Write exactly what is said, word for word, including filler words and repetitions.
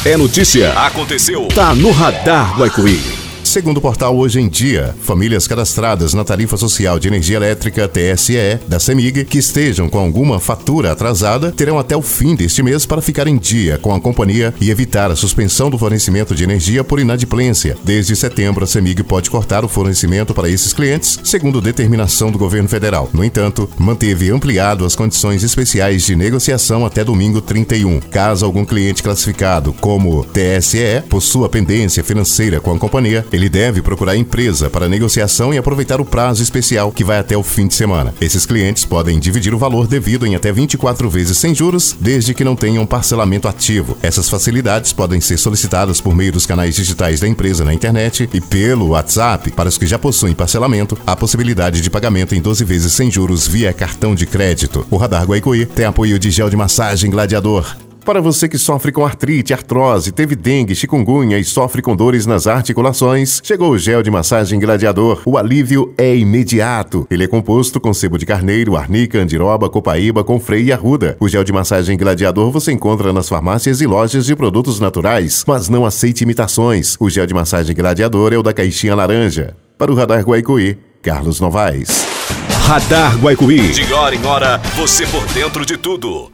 É notícia. Aconteceu. Tá no Radar Guaicuí. Segundo o portal Hoje em Dia, famílias cadastradas na Tarifa Social de Energia Elétrica T S E da CEMIG que estejam com alguma fatura atrasada terão até o fim deste mês para ficar em dia com a companhia e evitar a suspensão do fornecimento de energia por inadimplência. Desde setembro, a CEMIG pode cortar o fornecimento para esses clientes, segundo determinação do governo federal. No entanto, manteve ampliado as condições especiais de negociação até domingo trinta e um. Caso algum cliente classificado como T S E possua pendência financeira com a companhia, ele deve procurar a empresa para negociação e aproveitar o prazo especial que vai até o fim de semana. Esses clientes podem dividir o valor devido em até vinte e quatro vezes sem juros, desde que não tenham parcelamento ativo. Essas facilidades podem ser solicitadas por meio dos canais digitais da empresa na internet e pelo WhatsApp. Para os que já possuem parcelamento, há possibilidade de pagamento em doze vezes sem juros via cartão de crédito. O Radar Guaicuí tem apoio de gel de massagem Gladiador. Para você que sofre com artrite, artrose, teve dengue, chikungunya e sofre com dores nas articulações, chegou o gel de massagem Gladiador. O alívio é imediato. Ele é composto com sebo de carneiro, arnica, andiroba, copaíba, confrei e arruda. O gel de massagem Gladiador você encontra nas farmácias e lojas de produtos naturais, mas não aceite imitações. O gel de massagem Gladiador é o da caixinha laranja. Para o Radar Guaicuí, Carlos Novaes. Radar Guaicuí. De hora em hora, você por dentro de tudo.